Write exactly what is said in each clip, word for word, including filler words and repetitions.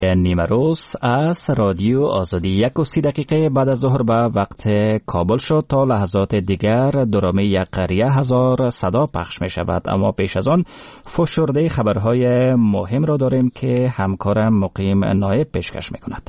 نیمه روز از رادیو آزادی یک و سی دقیقه بعد از ظهر به وقت کابل شد. تا لحظات دیگر درامه یک قریه هزار صدا پخش می شود، اما پیش از آن فشرده خبرهای مهم را داریم که همکارم مقیم نایب پیشکش می کند.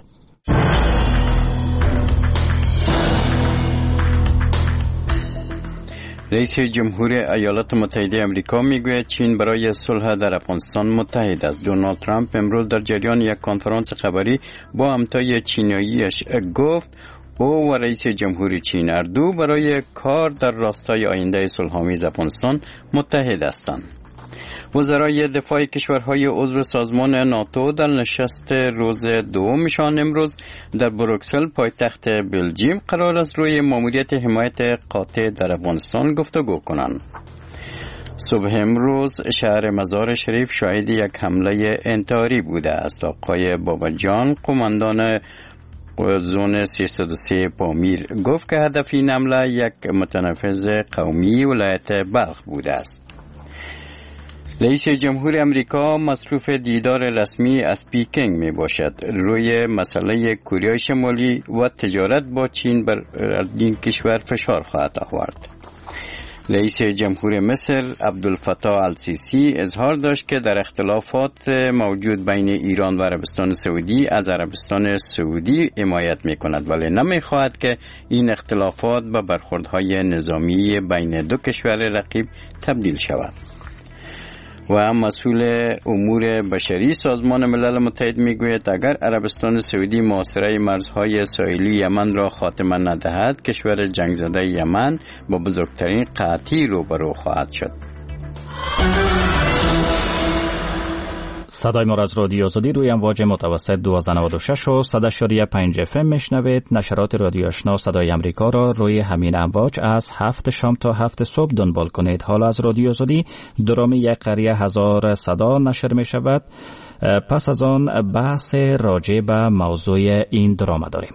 رئیس جمهور ایالات متحده آمریکا میگوید چین برای صلح در افغانستان متحد است. دونالد ترامپ امروز در جریان یک کنفرانس خبری با همتای چینیاییش گفت او و رئیس جمهور چین هر دو برای کار در راستای آینده صلح‌آمیز افغانستان متحد هستند. وزرای دفاع کشورهای عضو سازمان ناتو در نشست روز دومشان امروز در بروکسل پایتخت بلژیم قرار است روی ماموریت حمایت قاطع در افغانستان گفتگو کنند. صبح امروز شهر مزار شریف شاهد یک حمله انتحاری بوده است. آقای باباجان قماندان زون سیصد و سه پامیر گفت که هدف این حمله یک متنفذ قومی ولایت بلخ بوده است. رئیس جمهور امریکا مصروف دیدار رسمی از پکینگ می باشد. روی مسئله کره شمالی و تجارت با چین بر این کشور فشار خواهد آورد. رئیس جمهور مصر عبدالفتاح السیسی اظهار داشت که در اختلافات موجود بین ایران و عربستان سعودی از عربستان سعودی حمایت می کند، ولی نمی خواهد که این اختلافات به برخوردهای نظامی بین دو کشور رقیب تبدیل شود. و مسئول امور بشری سازمان ملل متحد میگوید اگر عربستان سعودی محاصره مرزهای ساحلی یمن را خاتمه ندهد، کشور جنگ زده یمن با بزرگترین قحطی روبرو خواهد شد. صدای ما را از رادیو آزادی روی امواج متوسط دویست و نود و شش و صد و شش پنج اف ام میشنوید. نشرات رادیو آشنا صدای امریکا را روی همین امواج از هفت شام تا هفت صبح دنبال کنید. حالا از رادیو آزادی درام یک قریه هزار صدا نشر می شود. پس از آن بحث راجع به موضوع این درام داریم.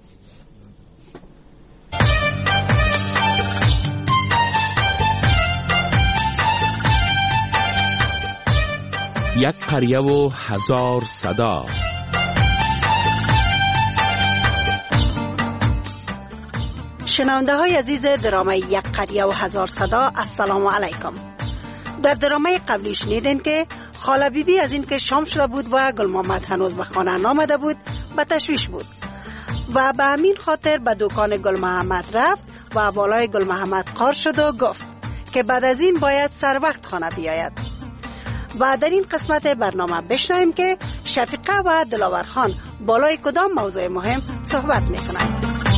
یک قریه و هزار صدا. شنونده های عزیز درامه یک قریه و هزار صدا، السلام علیکم. در درامه قبلی شنیدین که خاله بی بی از این که شام شده بود و گل محمد هنوز به خانه نامده بود به تشویش بود و به همین خاطر به دکان گل محمد رفت و بالای گل محمد قار شد و گفت که بعد از این باید سر وقت خانه بیاید. و در این قسمت برنامه بشنویم که شفیقه و دلاور خان بالای کدام موضوع مهم صحبت میکنند.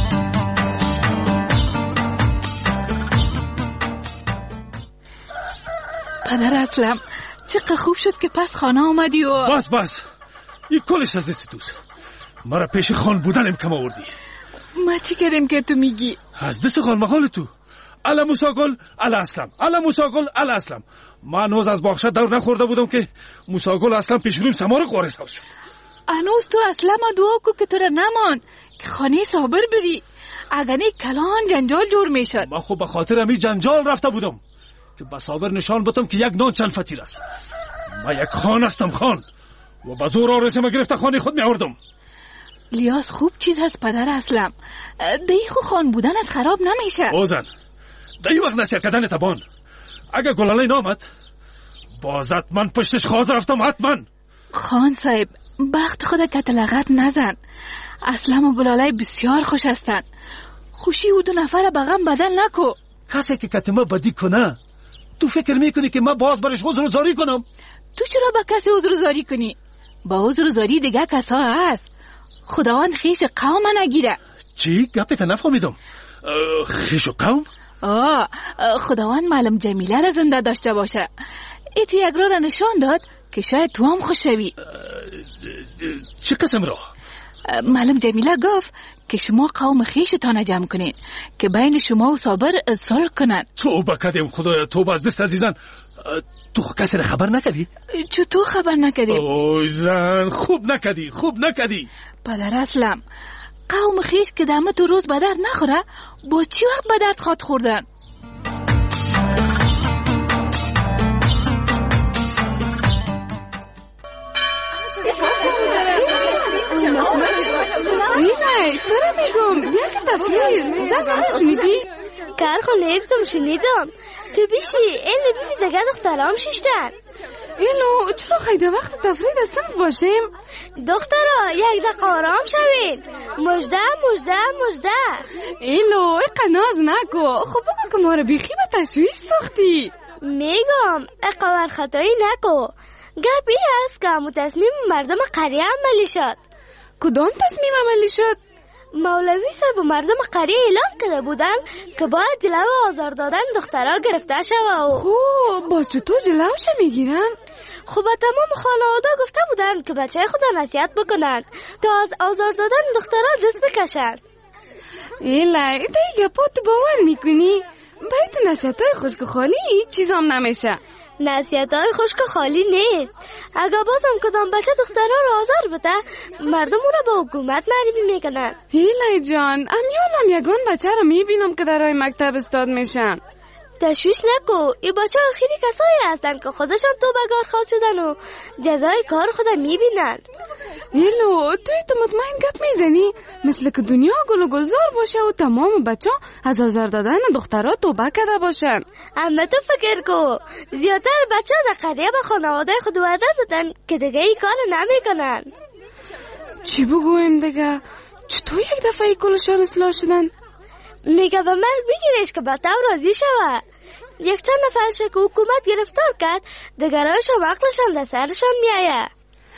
پدر اسلم، چقدر خوب شد که پس خانه آمدی و بس بس این کلش از دست دوست مرا پیش خان بودنم کم آوردی. ما چی کردیم که تو میگی؟ از دست خان محال تو الا موساگل الا اسلم الا موساگل الا اسلم. من هنوز از باغچه دور نخورده بودم که موساگل اصلا پیش رویم سمار قاره ساز شد. هنوز تو اسلم دعا کو که تو را نمان که خانه صابر بری، اگر نه کلان جنجال جور میشد. من خب به خاطر همین جنجال رفته بودم که به صابر نشان بدم که یک نان چند فطیر است. من یک خان هستم، خان، و به زور آرزه ما گرفته خانه خود می‌آوردم. لیاس خوب چیز هست پدر اسلم، دی خو خان بودنت خراب نمیشه. اوزن دی وقت نصیحت کردن تبان. اگه گلاله نامد بازت من پشتش خواهد رفتم حتما. خان صاحب بخت خود کتلغت نزن. اسلم و گلاله بسیار خوش هستن. خوشی او دو نفر بغم بدل نکو. کسی که کتما بدی کنه تو فکر میکنی که من باز برش عذر زاری کنم؟ تو چرا با کسی عذر زاری کنی؟ با عذر زاری دیگه کسا هست. خداوند خیش قوم نگیره. چی؟ گپت نفهمیدم. خیش قوم؟ آه خداوند معلم جمیله را زنده داشته باشه. ای تو یک را را نشان داد که شاید تو هم خوش شوی. چه قسم را؟ معلم جمیله گفت که شما قوم خیشتان جمع کنین که بین شما و صابر صلح کنن. توبه کردیم خدایا، توبه از دست عزیزان. تو کسی را خبر نکردی؟ چطور خبر نکردی؟ اوی زن خوب نکردی، خوب نکردی. پدر اسلم قوم خیش که دمه تو روز به درد نخوره با چی وقت به درد خواد خوردن؟ اینه تو رو میگم یک تفریز زن هست شنیدی؟ کارخو نیستم شنیدم تو بیشی ایلی بیبی زگه دخترام شیشتن اینو چرا خیلی وقت تفریز از صنف باشیم؟ دخترا یک دقیقه آرام شوید مجده مجده مجده اینو اقا ناز نکو خب بگو که ما رو بیخی به تشویش ساختی میگم اقا خطایی نکو گپ این است که همون تصمیم مردم قریه عملی شد. کدام تصمیم عملی شد؟ مولوی صاحب مردم قریه اعلام کرده بودن که باید جلو آزار دادن دخترها گرفته شود. خب باز چطور جلوش میگیرن؟ خب تمام خانواده گفته بودن که بچه خود نصیحت بکنند تا از آزار دادن دخترها دست بکشند. ایلا دیگه پات باور میکنی؟ باید تو نصیحت های خشک خالی هیچ چیز هم نمیشه. نصیحت های خشک خالی نیست. اگه بازم کدام بچه دخترها رو آزار بده مردم او رو به حکومت معرفی میکنن. هیلای جان امیالم یگان بچه رو میبینم که در های مکتب استاد میشن. تشویش نکو این بچه آخری کسایی هستن که خودشان تو بگار خواست شدن و جزای کار خود میبینن. هیلو توی تو مطمئن گپ میزنی مثل که دنیا گل و گلزار باشه و تمام بچه از آزار دادن دخترها توبه کرده باشن. اما تو فکر کو زیادتر بچه در قریه به خانواده خود وعده دادن که دیگه ای کار نمیکنن. چی بگویم دیگه؟ چطور یک دفعه ای کلشان اصلاح شدن؟ میگه به من بگیرش که به تو راضی شود. یک چند نفرش که حکومت گرفتار کرد دگرایش هم عقلشان در سرشان میآید.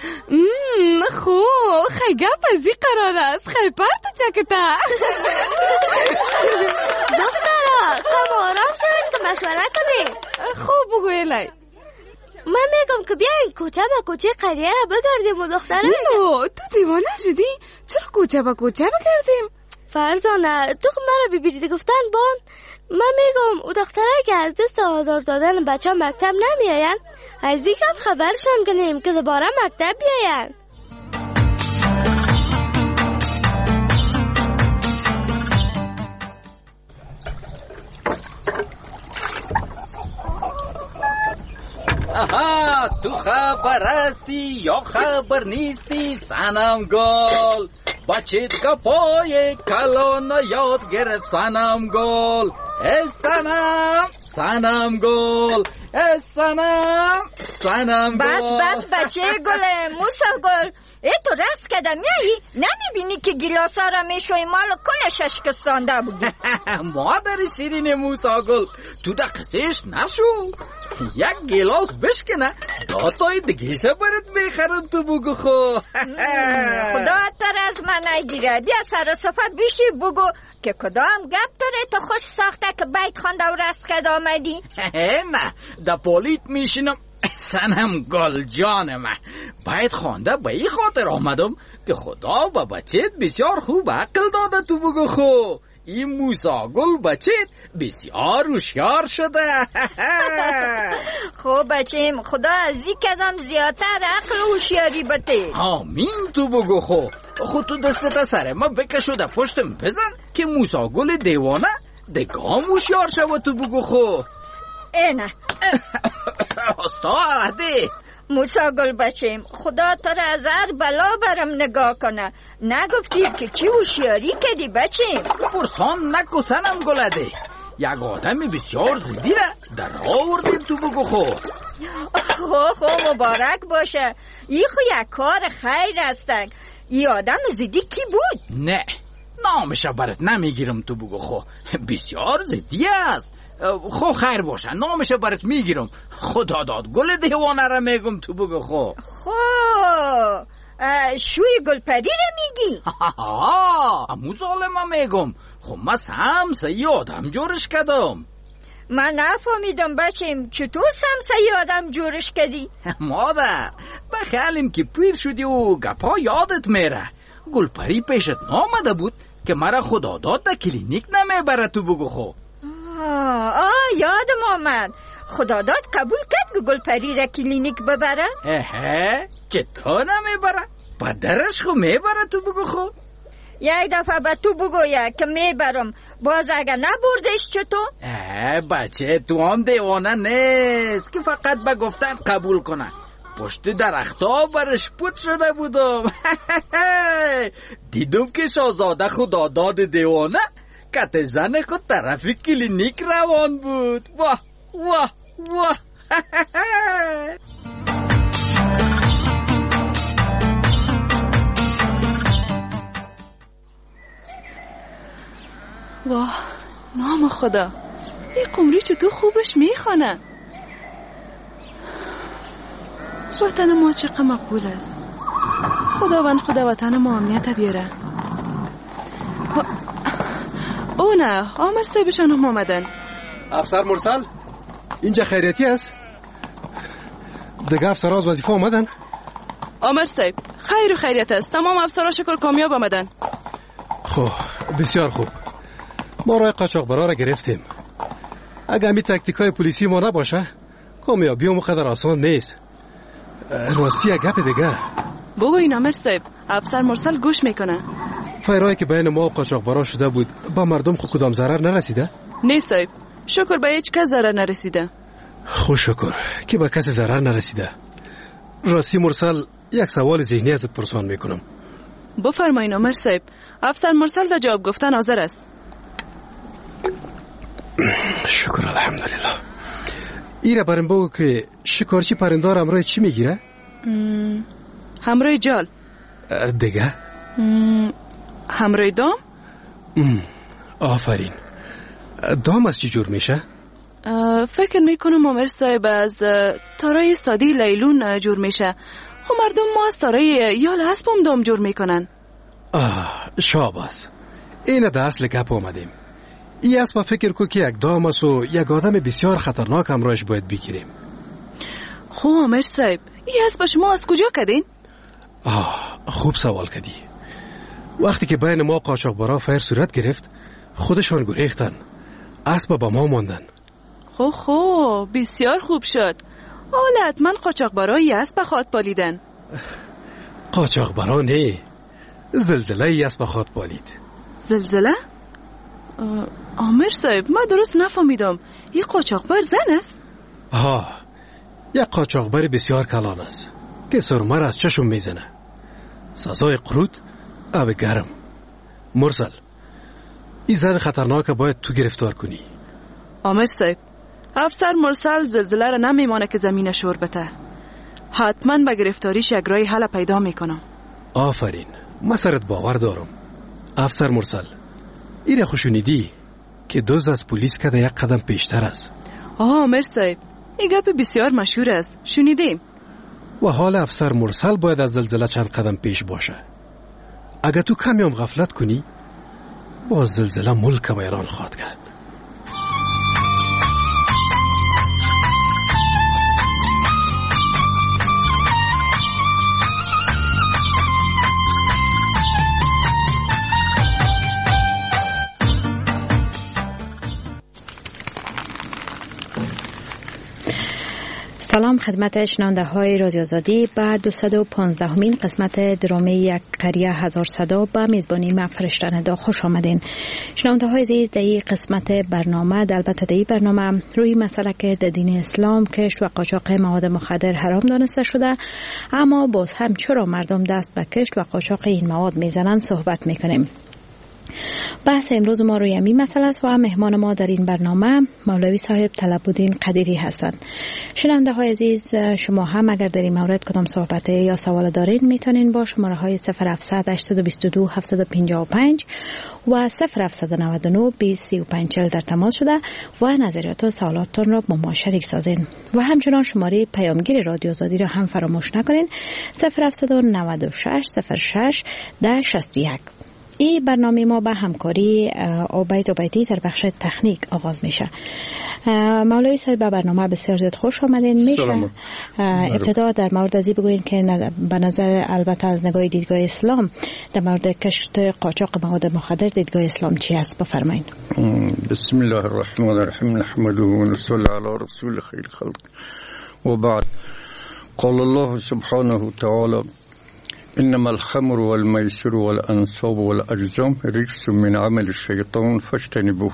خوب خیلی گپ از این قرار است خیلی پرت چکتا. دخترها کم آرام شوید که مشوره کنید. خوب بگو ایلی. من میگم که بیاین کوچه با کوچه قریه را بگردیم و دخترها نیمو تو دیوانه شدی؟ چرا کوچه با کوچه بگردیم؟ فرزانه تو مرا بی بیدید گفتن بان. من میگم او دخترها که از دست آزار دادن بچه مکتب نمیاین از این کم خبرشان کنیم که دوباره مکتب بیاین. آها تو خبر هستی یا خبر نیستی سنم گل بچه گپای کلان یاد گرفت سنم گل ای سنم سنم گل ای سنم سنم گل. بس بس بچه گل موسا گل ای تو رست کده میایی نمیبینی که گیلاس ها را میشوی مال کلش اشکستانده بودی. مادر شیرین موسا گل تو دا قصیش نشو یک گیلاس بشکنه داتای دگیشه برات میخرم تو بگو خو. خدا تر از من نگیره بیا سر صفت بیشی بگو که کدام گپ داره تو خوش ساخته که بیت خانده و رست کده آمدی. نه دا پولیت میشینم سنم گل جان من باید خوانده به این خاطر آمدم که خدا با بچت بسیار خوب عقل داده تو بگو خو این موسا گل بچت بسیار هوشیار شده. خوب بچیم خدا از این کدام زیادتر عقل و هوشیاری بده. آمین تو بگو خو خود تو دستت سر ما بکشو در پشتم بزن که موسا گل دیوانه دگام هوشیار شود تو بگو خو. اینه استا عهده موسا گل بچیم خدا تو را از هر بلا برم نگاه کنه نگفتی که چی هوشیاری کردی بچیم. پرسان نکو سنم گلده یک آدم بسیار زیدی را در راه آوردیم تو بگو خو. خو خو مبارک باشه ای خو یک کار خیر هستن. ای آدم زیدی کی بود؟ نه نامش برات نمیگیرم تو بگو خو بسیار زیدی است. خو خیر باشه نامش برات میگیرم خدا داد گل دیوانه را میگم تو بگو خو. خو شوی گل پری را میگی؟ ها امو ظالم میگم خو ما سمسه ی آدم جورش کردم. من نفهمیدم بچیم چطور سمسه ی آدم جورش کردی؟ مادر بخیالیم که پیر شدی و گپا یادت میره گل پری پیشت نامده بود که مرا خدا داد در کلینیک نمیبره تو بگو خو. آه, آه یادم آمد خدا داد قبول کرد که گل پری را کلینیک ببره؟ اه چطور نمیبره؟ پدرش خو میبره تو بگو خو. یک دفعه به تو بگویه که میبرم باز اگه نبردش چطور؟ اه بچه تو هم دیوانه نیست که فقط به گفتن قبول کنه پشت درختا برش پوت شده بودم. دیدم که شاهزاده خدا داد دیوانه کت زن خود طرف کلینیک روان بود. واه واه واه. واه نام خدا، این قمری چطور خوبش میخوانه. وطن ما چقدر مقبول است. خداوند خدا وطن ما امنیت بیاره. و... او نه، عامر صاحبشان هم آمدن. افسر مرسل، اینجا خیریتی است؟ دیگه افسر از وظیفه آمدن؟ عامر صاحب خیر و خیریت است. تمام افسرها شکر کامیاب آمدن. خب بسیار خوب. ما راه قاچاقبرا را گرفتیم. اگه همی تکتیکای پلیسی ما نباشه کامیابی هم قدر آسان نیست. راستی یک گپ دیگه بگو. این عامر صاحب، افسر مرسل گوش میکنه. فیرایی که بین ما و قاچاقبرا شده بود با مردم خود کدام ضرر نرسیده؟ نه صاحب، شکر به هیچ کس ضرر نرسیده. خوش شکر که به کسی ضرر نرسیده. راستی مرسل، یک سوال ذهنی ازت پرسان میکنم. بفرمایید عامر صاحب. افسر مرسل در جواب گفتن حاضر است. شکر الحمدلله. ایره برم بگو که شکارچی پرندار همراه چی میگیره؟ همراه جال. دیگه؟ همراه دام؟ آفرین. دام از چی جور میشه؟ فکر میکنم عامر صاحب از تارای سادی لیلون جور میشه. خب مردم ما از تارای یال اسب هم دام جور میکنن. آه شاباس. اینه ده اصل گپ آمدیم. این اسب فکر کو که یک دام است و یک آدم بسیار خطرناک همراهش باید بگیریم. خب عامر صاحب، این اسب شما از کجا کدین؟ آه خوب سوال کردی. وقتی که بین ما قاچاقبرا فیر صورت گرفت خودشان گریختن، اسب با ما ماندن. خب خب بسیار خوب شد. حالا حتما قاچاقبرا یه اسب خود پالیدن. قاچاقبرا نه، زلزله یه اسب خود پالید. زلزله؟ عامر صاحب من درست نفهمیدم. یه قاچاقبر زن است؟ ها، یک قاچاقبر بسیار کلان است که سرمر از چشم میزنه. سزای قرود آب گرم. مرسل، این زن خطرناک باید تو گرفتار کنی. عامر صاحب، افسر مرسل زلزله را نمیمانه که زمین شوربته. حتما به گرفتاریش یک راه حل پیدا میکنم. آفرین، من سرت باور دارم. افسر مرسل، ایره خوشونیدی که دوز از پلیس کده یک قدم پیشتر است. آه عامر صاحب، این گپ بسیار مشهور است، شنیدیم. و حال افسر مرسل باید از زلزله چند قدم پیش باشه. اگه تو کمی هم غفلت کنی با زلزله ملک ویران خواهد کرد. سلام خدمت شنونده های رادیو آزادی. با دویست و پانزدهمین قسمت درامه یک قریه هزار صدا به میزبانی من فرشته ندا خوش آمدین. شنونده های عزیز، در این قسمت برنامه در البته در این برنامه روی مسئله که در دین اسلام کشت و قاچاق مواد مخدر حرام دانسته شده، اما باز هم چرا مردم دست به کشت و قاچاق این مواد میزنند صحبت میکنیم. بحث امروز ما روی این مسئله است و مهمان ما در این برنامه مولوی صاحب طلب‌الدین قدیری هستند. شنونده های عزیز، شما هم اگر در این مورد کدام صحبت یا سوال دارین میتونین با شماره های صفر هفتصد هشتصد و بیست و دو هفتصد و پنجاه و پنج و صفر هفتصد و نود و نه بیست سی و پنج چهل در تماس شده و نظریات و سوالاتتون را با ما شریک سازین. و همچنان شماره پیامگیر رادیو آزادی را هم فراموش نکنین، صفر هفتصد و نود و شش صفر شش ده شصت و یک. این برنامه ما به همکاری عبید عبیدی در بخش تکنیک آغاز میشه. مولوی صاحب به برنامه بسیار زیاد خوش آمدین. میشه ابتدا در مورد ازی بگوین که به نظر البته از نگاه دیدگاه اسلام در مورد کشت قاچاق مواد مخدر دیدگاه اسلام چی است؟ بفرمایید. بسم الله الرحمن الرحیم، نحمده و نصلی علی رسول خیر خلق و بعد. قال الله سبحانه و تعالی: إنما الخمر والميسر والأنصاب والأجزام رجس من عمل الشيطان فاجتنبوه.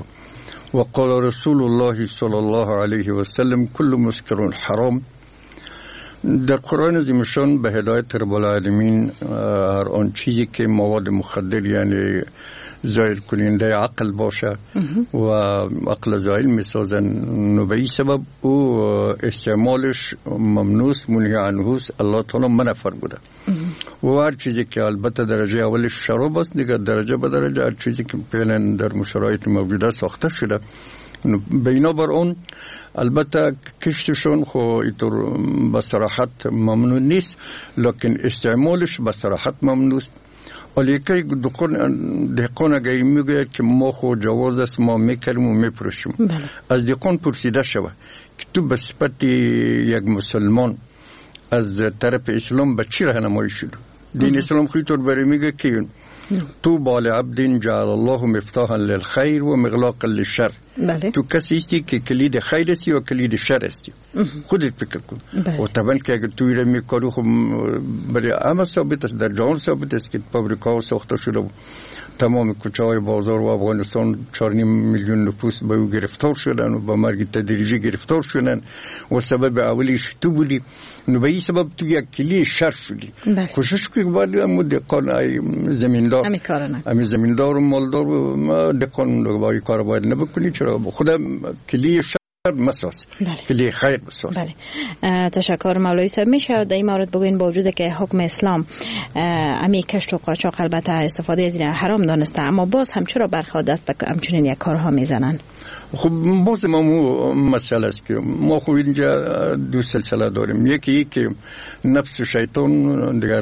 وقال رسول الله صلى الله عليه وسلم: كل مسكر حرام در قرآن عظیم‌شان به هدایت رب العالمین هر آن چیزی که مواد مخدر یعنی زایل کننده عقل باشه و عقل زایل میسازن، نو به این سبب او استعمالش ممنوس منهی عنه الله تعالی منع فرموده. و هر چیزی که البته درجه اولش شراب است، دیگه درجه به درجه هر چیزی که فعلا در شرایط موجوده ساخته شده بینا بر اون البته کشتشون خو اینطور به صراحت ممنوع نیست، لکن استعمالش به صراحت ممنوع است. ولی که دهقان اگر میگه که ما خو جواز است ما میکریم و میپروشیم، از دهقان پرسیده شود که تو به صفت یک مسلمان از طرف اسلام به چی راهنمایی شد؟ دین اسلام خو اینطور برای میگه که تو بال عبد جعل الله مفتاحا للخير و مغلاقا للشر. بله. تو کسی هستی که کلید خیر هستی و کلید شر هستی. خودت فکر کن. بله. و طبعا که اگر توی رو میکارو خب برای همه ثابت است، در جهان ثابت است که فابریکا ساخته شده بود، تمام کوچه های بازار و افغانستان چهار و نیم میلیون نفوس به او گرفتار شدن و با مرگ تدریجی گرفتار شدن و سبب اولیش تو بودی. نو به این سبب تو یک کلی شر شدی. بله. کوشش کنی باید امو دقان زمیندار امی کار نکنی، امی زمیندار و مالدار و دقان با این کار باید نبکنی، چرا خدا کلی شر مساس. بله. کلی خیر مساس. بله. تشکر مولوی صاحب. میشه در این مورد بگوین با وجود که حکم اسلام امی کشت و قاچاق البته استفاده از این حرام دانسته، اما باز هم چرا برخواد است که همچنین یک کارها میزنن؟ خب باز ما مو مسئله است که ما خو اینجا دو سلسله داریم، یکی ای که نفس شیطان دیگر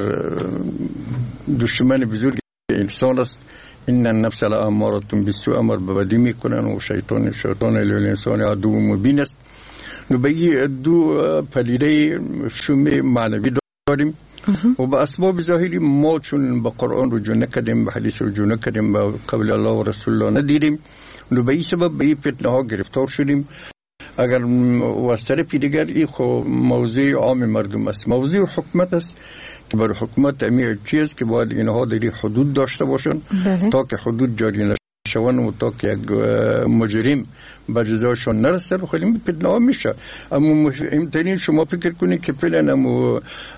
دشمن بزرگ انسان است، این النفس لامارة بالسوء، امر به بدی میکنن و شیطان شیطان للانسان عدو مبین است. نو به این دو پدیده شوم معنوی داریم و با اسباب ظاهری ما چون با قرآن رجوع نکردیم، به حدیث رجوع نکردیم، با قول الله و رسول الله ندیدیم، نو به این سبب به این فتنه ها گرفتار شدیم. اگر و طرف دیگر این خو موضوع عام مردم است، موضوع حکومت است. برای حکومت امیر چیز که باید اینها در حدود داشته باشن. بله. تا که حدود جاری نشون و تا که یک مجرم به جزایشون نرسه و خیلی فتنه ها میشه. اما مهمترین شما فکر کنید که فعلا امو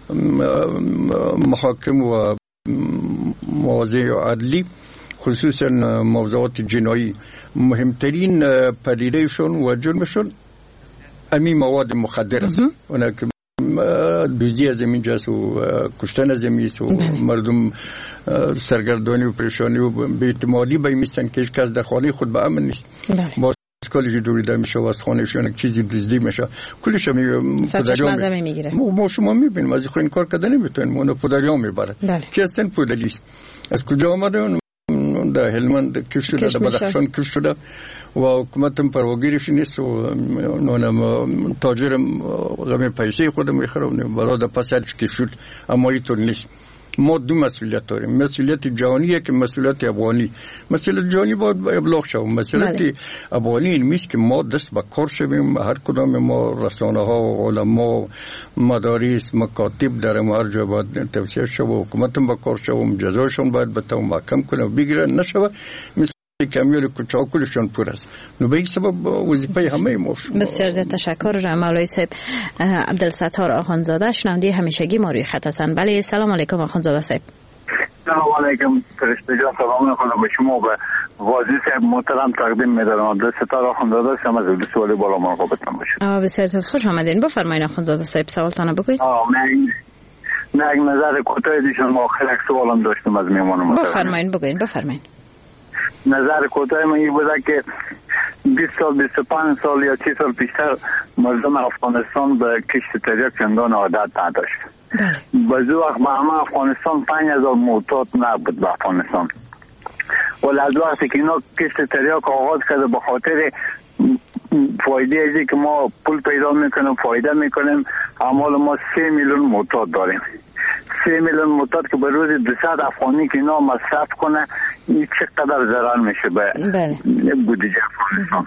محاکم و مواضع عدلی خصوصا موضوعات جنایی مهمترین پدیدهشون و جرمشون امی مواد مخدر است. اونا که دوزی از زمین جاست و کشتن از زمین است و مردم سرگردانی و پریشانی و بی‌اعتمادی به این میستن که کس در خانه خود به امن نیست. باز کالجی دوریده میشه و از خانهشون چیزی دزدی میشه، کلش هم پدریام میگیره. ما شما میبینیم از این کار کردن نمیتونیم، اون پدریام میبره. کی هستن پدریست؟ از کجا آمده؟ در هلمند کش شده، در بدخشان کش شده و حکومت هم پرواگیرش نیست و نونم تاجرم غم پیسه خودم میخرم برای در پسرش کش شد. اما اینطور نیست. ما دو مسئولیت داریم، مسئولیت جهانیه که مسئولیت افغانی. مسئولیت جهانی باید ابلاغ شود. مسئولیت افغانی این میست که ما دست به کار شویم، هر کدام ما رسانه ها و علما مدارس مکاتب در هر جا باید توسعه شود، حکومت هم به کار شود، جزایشون باید بتو محکم کنه و بگیره نشود کمیل کوچاکلشون پر است. نو به این سبب وظیفه همه ما شد. بسیار زیاد تشکر مولوی صاحب. عبدالستار آخوندزاده شنونده همیشگی ما روی خط هستند. بله سلام علیکم آخوندزاده صاحب. سلام علیکم فرشته جان، سلام میکنم به شما و واجد صاحب محترم تقدیم می‌دارم. عبدالستار آخوندزاده هستم از دو سوالی بالا مرحبتون باشید. بسیار زیاد خوش آمدین. بفرمایید آخوندزاده صاحب سوالتون بگویید. من نه یک نظر کوتاه دیشون ما آخر یک سوالم داشتم از میهمان محترم. بفرمایید بگویید بفرمایید. نظر کوتاه من این بوده که بیست سال بیست و پنج سال یا سی سال پیشتر مردم افغانستان به کشت تریاک چندان عادت نداشت. بعضی وقت به همه افغانستان پنج هزار معتاد نبود به افغانستان، ولی از وقتی که اینا کشت تریاک آغاز کرده به خاطر فایده ازی که ما پول پیدا میکنیم فایده میکنیم، اعمال ما سه میلیون معتاد داریم. سه میلیون معتاد که به روز دویست افغانی که اینا مصرف کنه این چقدر ضرر میشه به بودجه افغانستان.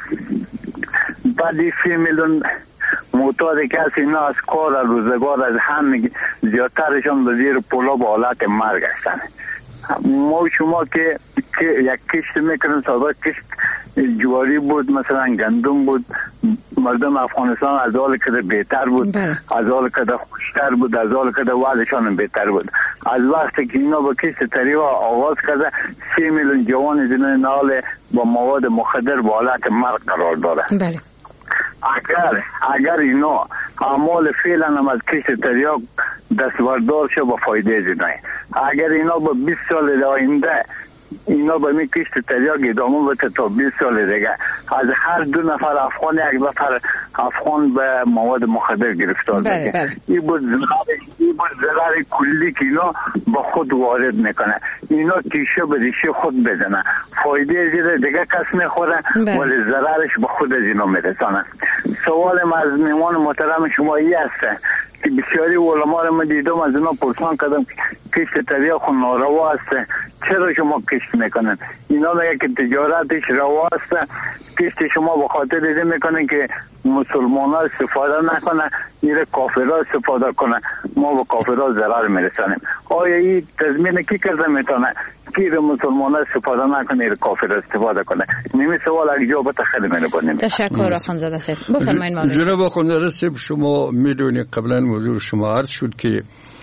بعد این سه میلیون معتاد که از اینا از کار روزگار از هم زیادترشان به زیر پولا به حالت مرگ هستن. ما شما که یک کشت میکنیم، سابق کشت جواری بود مثلا گندم بود، مردم افغانستان از حال که بهتر بود، از حال که خوشتر بود، از حال که وضعشان بهتر بود. از وقتی که اینا با کشت تریوا آغاز کرده سی میلیون جوان زنان نال با مواد مخدر با حالت مرگ قرار داره. بله. اگر اگر اینا اعمال فعلا هم از کشت تریاک دستبردار شه با فایده زنای، اگر اینا با بیست سال آینده اینا به می کشت تریاک ادامه بده تا بیست سال دیگه از هر دو نفر افغان یک نفر افغان به مواد مخدر گرفتار بشه. این بود ضرر کلی که اینا با خود وارد میکنه. اینا تیشه به ریشه خود بزنه، فایده زیر دیگه کس میخوره ولی ضررش به خود از اینا میرسانه. سوال من از میمان محترم شما ای هسته که بسیاری علما رو من دیدم از اینا پرسان کردم کشت تریاک خود ناروا هسته، چرا شما کشت میکنن؟ اینا میگه که تجارتش روا هسته، کشت شما به خاطر دیده میکنن که مسلمان ها استفاده نکنه، میره کافر ها استفاده کنه، ما به کافر ها ضرر میرسانیم. آیا این تضمین کی کرده میتونه که مسلمان ها استفاده نکنه، میره کافر ها استفاده کنه؟ نمی سوال اگه جواب خیلی میربانیم. تشکر آخوندزاده صاحب. بفرمایید مالک. جناب آخوندزاده صاحب، شما میدونید قبلا موضوع شما عرض شد که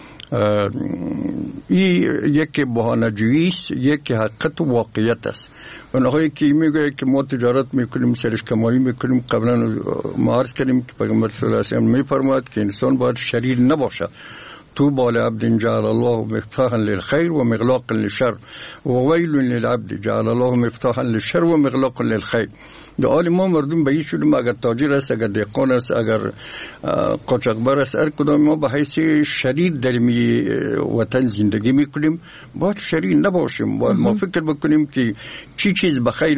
این یک بهانه‌جویی است، یک حقیقت و واقعیت است. اونهایی که میگه که ما تجارت میکنیم، سرش کمایی میکنیم، قبلا ما عرض کردیم که پیغمبر صلی الله علیه و آله میفرماید که انسان باید شریر نباشه. تو بال عبد جعل الله مفتاحا للخير ومغلاقا للشر وويل للعبد جعل الله مفتاحا للشر ومغلاقا للخير. در حال ما مردم به این شدیم اگر تاجر است، اگر دهقان است، اگر قاچاقبر است، هر کدام ما به حیث شریر در می وطن زندگی میکنیم، باید شریر نباشیم. باید ما فکر بکنیم که چی چیز بخیر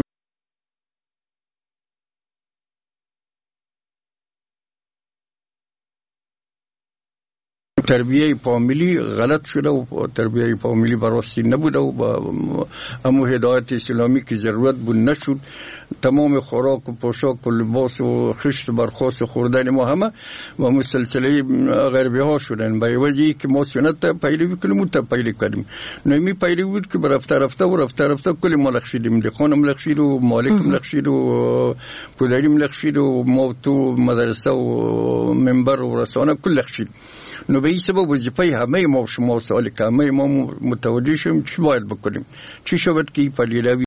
تربیه فامیلی غلط شده و تربیه فامیلی براستی نبوده و با امو هدایت اسلامی که ضرورت بود نشد. تمام خوراک و پوشاک و لباس و خشت برخواست خوردن ما همه و مسلسله غربی ها شدن. به وجهی که ما سنت پیروی کنیم و پیروی کردیم. نمی پیروی بود که رفته رفته و رفته رفته کل ملک شدیم. دخان ملک شد و مالک ملک شد و پدری ملک شد و ما تو مدرسه و منبر و رسانه کل شد. نو به این سبب وظیفه همه ما شما سوالی که همه ما متوجه شیم چی باید بکنیم، چی شود که این پلیروی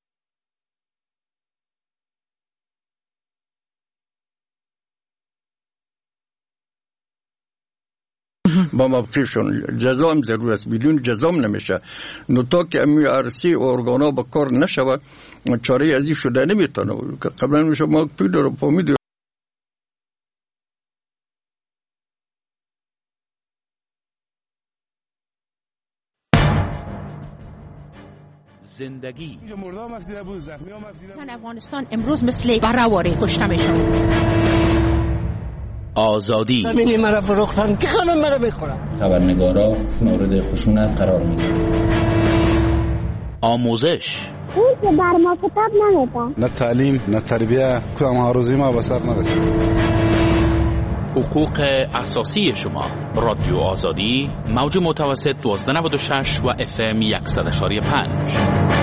با مبقیشون جزا هم ضرور است، بدون جزا هم نمیشه. نو تا که امی عرصی و ارگانا با کار نشوه چاره ازی شده نمیتونه. قبلا شما پیدر و پامید زندگی زن افغانستان امروز مثل برآوری کشته میشن. آزادی زمینی مرا فروختن که خانم مرا بخورم. خبرنگارا مورد خشونت قرار میگیرن. آموزش اون که بر ما کتاب نمیدن. نه تعلیم نه تربیه کدام آرزوی ما به سر نرسید. حقوق اساسی شما. رادیو آزادی موج متوسط دوازده نود و شش و اف ام صد و پنج.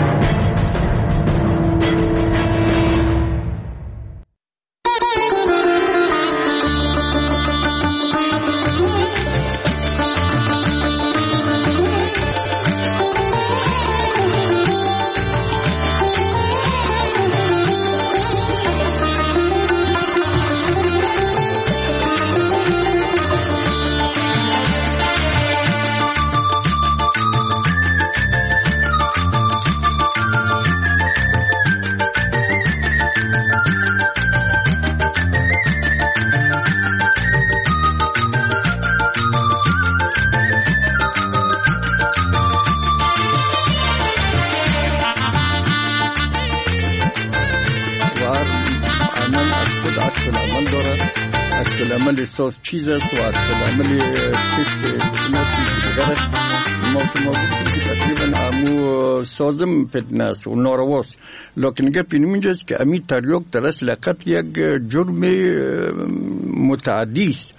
چیز است و عمل کشت بسیاری دیگر است. ما شما گفتیم که تقریبا امو سازم فتنه است و نارواست، لیکن گپ این اینجاست که امی تریاک در اصل حقیقت یک جرم متعدی است.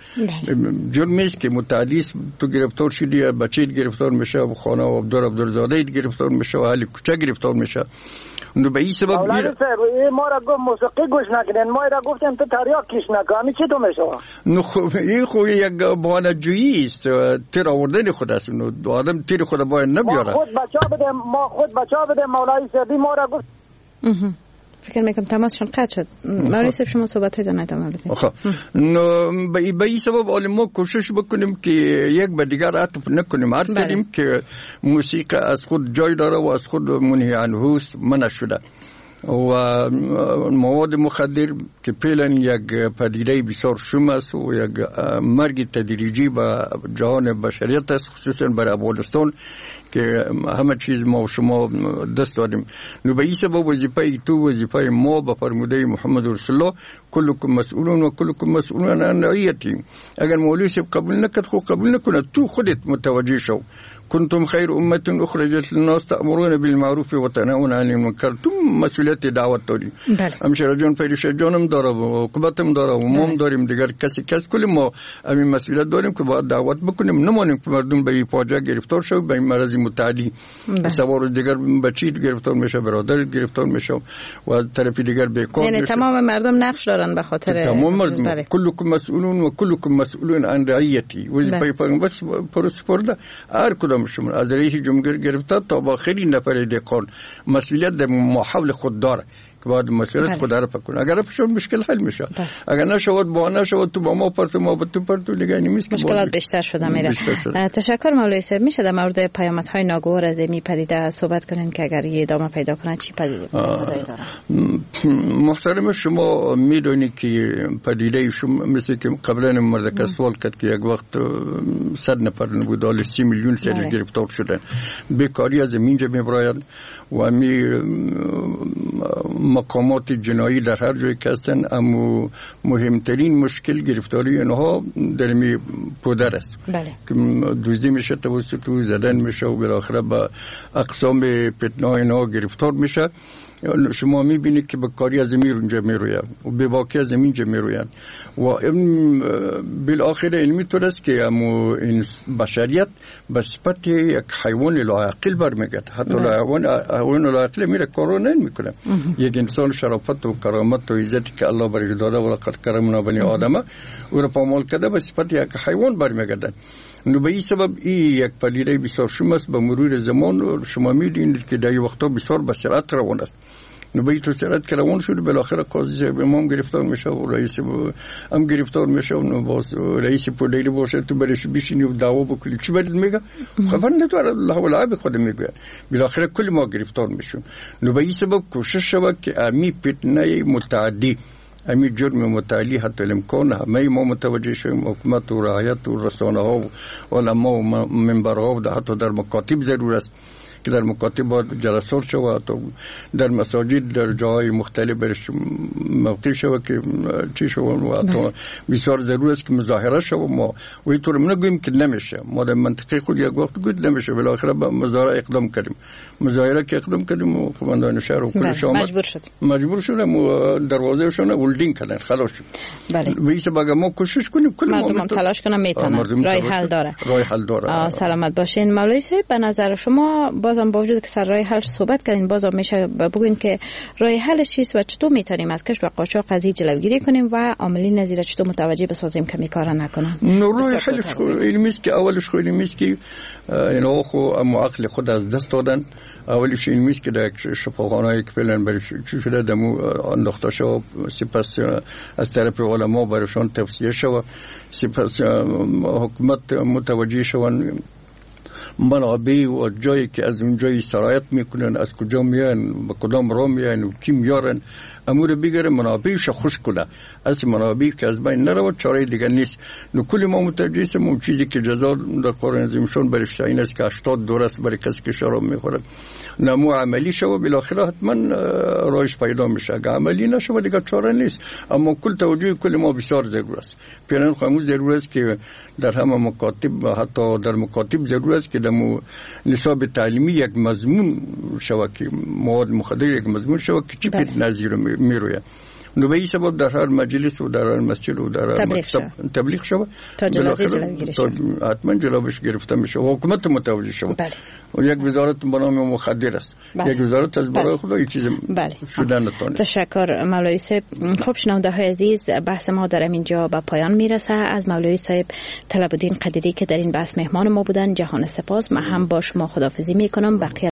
جرمی است که متعدی تو گرفتار شدی، بچه گرفتار میشه و خانه و عبدالله عبدالزاده گرفتار میشه و اهل کوچه گرفتار میشه. نو به این سبب مولوی صاحب ما را گفت موسیقی گوش نکنین، ما را گفتیم تو تریاک کش نکنی، چی تو میشه؟ نو خب این خو یک بهانه جویی است، تیر آوردن خود است. نو آدم تیر خود باید نبیاره. ما خود بچا بدیم، ما خود بچا بدیم. مولوی صاحب ما را گفت فکر میکنم تماسشون قطع شد. مولوی صاحب شما صحبت های دانه ادامه بدید. خب نو به این سبب اول ما کوشش بکنیم که یک به دیگر عطف نکنیم. عرض کردیم که موسیقی از خود جای داره و از خود منهی عنه است، منع شده. و مواد مخدر که فعلا یک پدیده بسیار شوم است و یک مرگ تدریجی به جهان بشریت است، خصوصا برای افغانستان که همه چیز ما و شما دست دادیم. نو به این سبب وظیفه تو وظیفه ما به فرموده محمد رسول الله کلکم مسئولون و کلکم مسئولون عن رعیتی. اگر مولوی صاحب قبول نکرد خو قبول نکنه، تو خودت متوجه شو. کنتم خیر امه اخرجت للناس تأمرون بالمعروف و تنهون عن المنکر. تو مسئولیت دعوت داری. همشهر جان فریشت جانم داره و قبطم داره و ما هم داریم، دیگر کسی کس کلی ما همین مسئولیت داریم که باید دعوت بکنیم، نمانیم که مردم به این فاجعه گرفتار شو، به این مرض متعدی سوار دیگر بچی گرفتار میشه، برادر گرفتار میشه و طرف دیگر بیکار میشه. یعنی تمام مردم نقش دارن به خاطر تمام مردم. کلکم مسئولون و کلکم مسئولون عن رعیتی. وظیفه پیغمبر پرسپرده هر کدام شما از رئیس جمهور گرفته تا با آخرین نفر دیگر مسئولیت در محول خود داره که باید مسئولیت خود را بکنه. اگر بشه مشکل حل میشه. اگر نشود با نشود تو با ما پرت ما با تو پرت دیگه نمیشه. مشکلات بیشتر شده میره. تشکر مولوی صاحب. میشه در مورد پیامدهای ناگوار از این پدیده صحبت کنین که اگر یه ادامه پیدا کنه چی پدیده داره؟ محترم شما میدونید که پدیده شما مثل که قبلا مرد سوال کرد که یک وقت صد نفر بود، حالا سی میلیون سرش گرفتار شده. بیکاری از اینجا میبراید و می مقامات جنایی در هر جای که هستن، اما مهمترین مشکل گرفتاری اینها در می پودر است. بله. که دزدی میشه، توسط او زدن میشه و بالاخره به اقسام فتنه اینها گرفتار میشه. شما میبینید که به کاری از زمین اونجا میروید و به واقع از زمین جا میروید و این بالاخره علمی طور است که امو این بشریت به صفت یک حیوان لاعقل برمیگرد. حتی حیوان حیوان لاعقل میره کارو نمیکنه. یک انسان شرافت و کرامت و عزتی که الله برش داده و لقد کرمنا بنی آدم او را پامال کرده به صفت یک حیوان برمیگردن. نو به این سبب این یک پدیده بسیار شوم است. به مرور زمان شما می‌بینید که در این وقتا بسیار به سرعت روان است. نو به این تو سرعت که روان شده بالاخره قاضی صاحب امام گرفتار میشه و رئیس هم گرفتار میشه و نو باز رئیس پلیس باشه تو برش بشینی و دعوا بکنی چی برید میگه خبر نداره، الله ولا به خود میگه. بالاخره کل ما گرفتار میشیم. نو به این سبب کوشش شود که امی فتنه متعدی، امی جرم متعالی حتی الامکان همه ما متوجه شویم. حکومت و رعایت و رسانه ها و علما و منبرها و حتی در مکاتب ضرور است که در مکاتب باید جلسات شود، در مساجد در جاهای مختلف برش موقع شود که چی شود و حتی بسیار ضرور است که مظاهره شود. ما و اینطور نگوییم که نمیشه، ما در منطقه خود یک وقت گوید نمیشه، بالاخره به مظاهره اقدام کردیم. مظاهره که اقدام کردیم و قماندان شهر و کلش آمد مجبور شدیم مجبور شدیم و دروازه شون ولدینگ کردن خلاص شد. بله ویسه باگه ما کوشش کنیم کل مردم تلاش کنن میتونن، راه حل داره. راه حل داره. سلامت باشین مولوی صاحب. به نظر شما بازم با وجود که سر راه حل صحبت کردین، بازم میشه بگوین که راه حلش چیست و چطور میتونیم از کشف و قاچاق از این جلوگیری کنیم و عاملین نظیر چطور متوجه بسازیم که میکارا نکنن؟ راه حلش علمی است که اولش خو علمی است که اینا خو اما عقل خود از دست دادن. اولش علمی است که در شفاخانه‌ای که فعلا برش چی شده دمو انداخته شد، سپس از طرف علما برشان توصیه شد، سپس حکومت متوجه شوند منابع و جایی که از اونجایی سرایت میکنن، از کجا میان، با کدام راه میان و کی میارن، امور بگیره منابعش خوش کنه. از منابع که از بین نرود چاره دیگر نیست. نو کلی ما متوجه هستیم اون چیزی که جزا در قرآن عظیمشون برش تعیین است که هشتاد دور است برای کسی که شراب میخوره. نمو عملی شو بالاخره حتما راهش پیدا میشه. اگه عملی نشه دیگه چاره نیست. اما کل توجه کل ما بسیار ضرور است. پیران خاموش ضرور است که در همه مکاتب حتی در مکاتب ضرور است که دمو نصاب تعلیمی یک مضمون شود که مواد مخدر یک مضمون شود که چی پیت نظیر میروید. نو به این سبب در هر مجلس و در هر مسجد و در هر مکتب تبلیغ شود تا جلوی جلوی گیرش حتما جلوش گرفته میشه و حکومت متوجه شود. و یک وزارت به نام مخدر است. یک وزارت از برای خدا این چیز شده نتونه. تشکر مولوی صاحب. خب شنونده های عزیز، بحث ما در اینجا به پایان میرسه. از مولوی صاحب طلب الدین قدیری که در این بحث مهمان ما بودن جهان سپاس. من هم با شما خداحافظی میکنم. بقیه